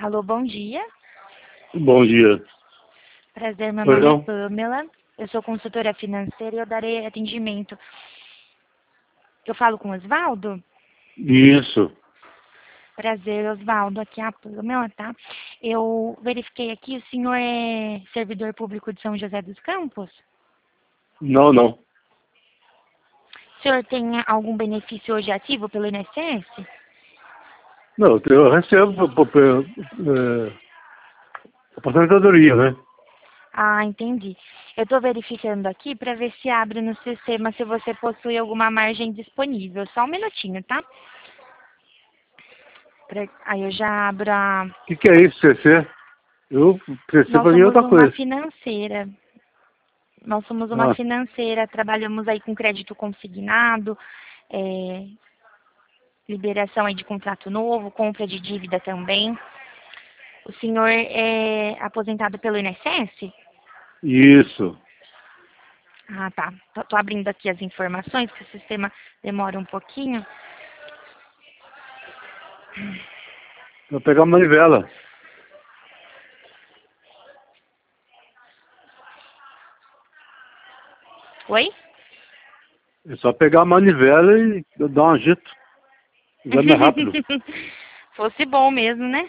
Alô, bom dia. Bom dia. Prazer, meu nome é Perdão? Pamela. Eu sou consultora financeira e eu darei atendimento. Eu falo com o Osvaldo? Isso. Prazer, Osvaldo. Aqui é a Pamela, tá? Eu verifiquei aqui, o senhor é servidor público de São José dos Campos? Não, não. O senhor tem algum benefício hoje ativo pelo INSS? Não, eu recebo aposentadoria, né? Ah, entendi. Eu estou verificando aqui para ver se abre no sistema se você possui alguma margem disponível. Só um minutinho, tá? Aí eu já abro a... O que é isso, CC? Eu Nós recebo em somos outra uma coisa. financeira. Nós somos uma Ah, financeira, trabalhamos aí com crédito consignado, é, liberação aí de contrato novo, compra de dívida também. O senhor é aposentado pelo INSS? isso. Ah, tá. Tô abrindo aqui as informações, que o sistema demora um pouquinho. Vou pegar a manivela. Oi? É só pegar a manivela e dar um agito. Vai mais rápido. Fosse bom mesmo, né?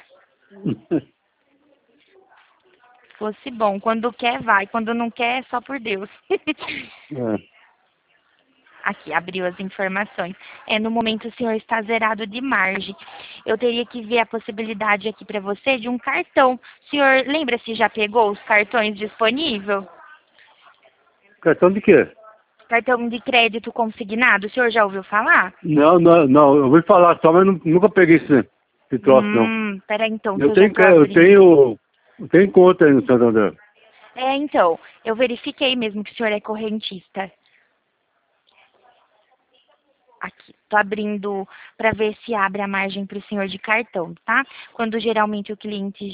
Fosse bom. Quando quer, vai. Quando não quer, é só por Deus. É. Aqui, abriu as informações. No momento o senhor está zerado de margem. Eu teria que ver a possibilidade aqui para você de um cartão. O senhor lembra se já pegou os cartões disponíveis? Cartão de quê? Cartão de crédito consignado, o senhor já ouviu falar? Não, não, não. Eu ouvi falar só, mas nunca peguei esse troço, não. Peraí então, que Eu eu já tenho, estou eu abrindo. tenho, eu tenho conta aí no Santander. Então, eu verifiquei mesmo que o senhor é correntista. Aqui, tô abrindo para ver se abre a margem para o senhor de cartão, tá? Quando geralmente o cliente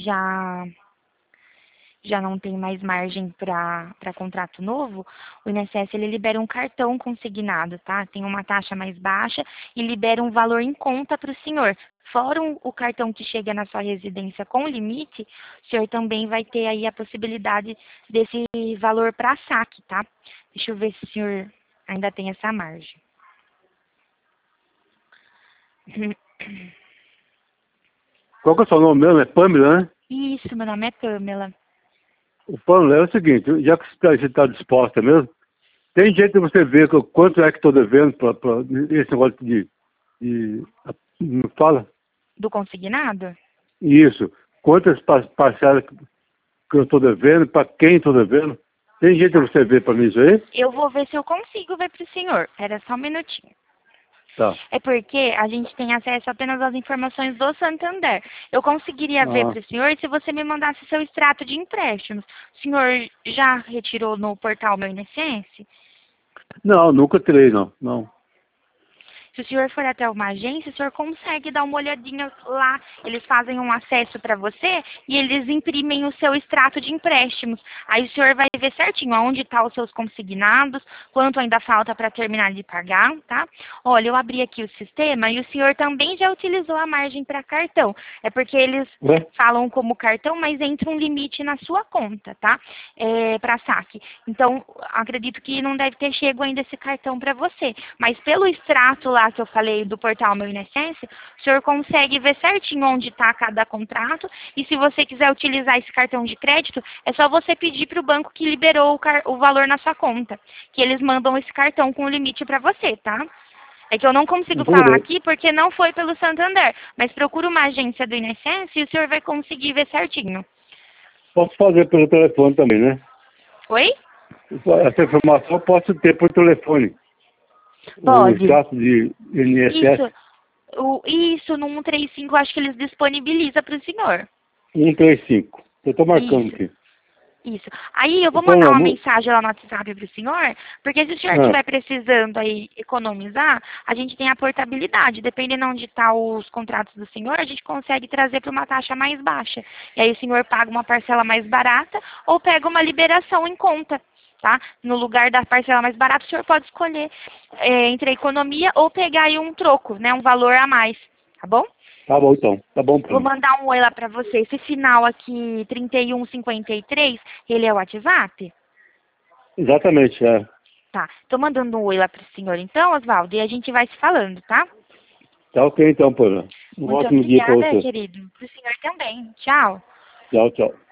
já não tem mais margem para contrato novo, o INSS ele libera um cartão consignado, tá? Tem uma taxa mais baixa e libera um valor em conta para o senhor. Fora o cartão que chega na sua residência com limite, o senhor também vai ter aí a possibilidade desse valor para saque, tá? Deixa eu ver se o senhor ainda tem essa margem. Qual que é o seu nome mesmo? É Pamela, né? Isso, meu nome é Pamela. O Pamela é o seguinte, já que você está disposta mesmo, tem jeito de você ver quanto é que estou devendo para esse negócio de. Não fala? Do consignado? Isso. Quantas parcelas que eu estou devendo, para quem estou devendo. Tem jeito de você ver para mim isso aí? Eu vou ver se eu consigo ver para o senhor. Era só um minutinho. Tá. É porque a gente tem acesso apenas às informações do Santander. Eu conseguiria ver Ah. para o senhor se você me mandasse seu extrato de empréstimos. O senhor já retirou no portal Meu INSS? Não, nunca terei, não. Não. Se o senhor for até uma agência, o senhor consegue dar uma olhadinha lá. Eles fazem um acesso para você e eles imprimem o seu extrato de empréstimos. Aí o senhor vai ver certinho aonde estão os seus consignados, quanto ainda falta para terminar de pagar, tá? Olha, eu abri aqui o sistema e o senhor também já utilizou a margem para cartão. É porque eles É? falam como cartão, mas entra um limite na sua conta, tá? Para saque. Então, acredito que não deve ter chego ainda esse cartão para você. Mas pelo extrato lá que eu falei do portal Meu INSS, o senhor consegue ver certinho onde está cada contrato. E se você quiser utilizar esse cartão de crédito, é só você pedir para o banco que liberou o valor na sua conta. Que eles mandam esse cartão com o limite para você, tá? É que eu não consigo falar Beleza. aqui porque não foi pelo Santander. Mas procura uma agência do INSS e o senhor vai conseguir ver certinho. Posso fazer pelo telefone também, né? Oi? Essa informação eu posso ter por telefone. O Pode. extrato de INSS Isso. Isso, no 135, eu acho que eles disponibilizam para o senhor. 135. Eu estou marcando Isso, aqui. isso. Aí eu vou Então, mandar uma amor. mensagem lá no WhatsApp para o senhor, porque se o senhor Ah, estiver precisando aí economizar, a gente tem a portabilidade. Dependendo de onde estão os contratos do senhor, a gente consegue trazer para uma taxa mais baixa. E aí o senhor paga uma parcela mais barata ou pega uma liberação em conta. Tá? No lugar da parcela mais barata, o senhor pode escolher entre a economia ou pegar aí um troco, né? Um valor a mais. Tá bom? Tá bom, então. Tá bom, Vou mandar um oi lá pra você. Esse final aqui, 3153, ele é o WhatsApp? Exatamente, é. Tá. Tô mandando um oi lá pro senhor então, Oswaldo, e a gente vai se falando, tá? Tá ok, então, Paula. Um Muito ótimo dia para obrigada, você. querido. Pro senhor também. Tchau. Tchau, tchau.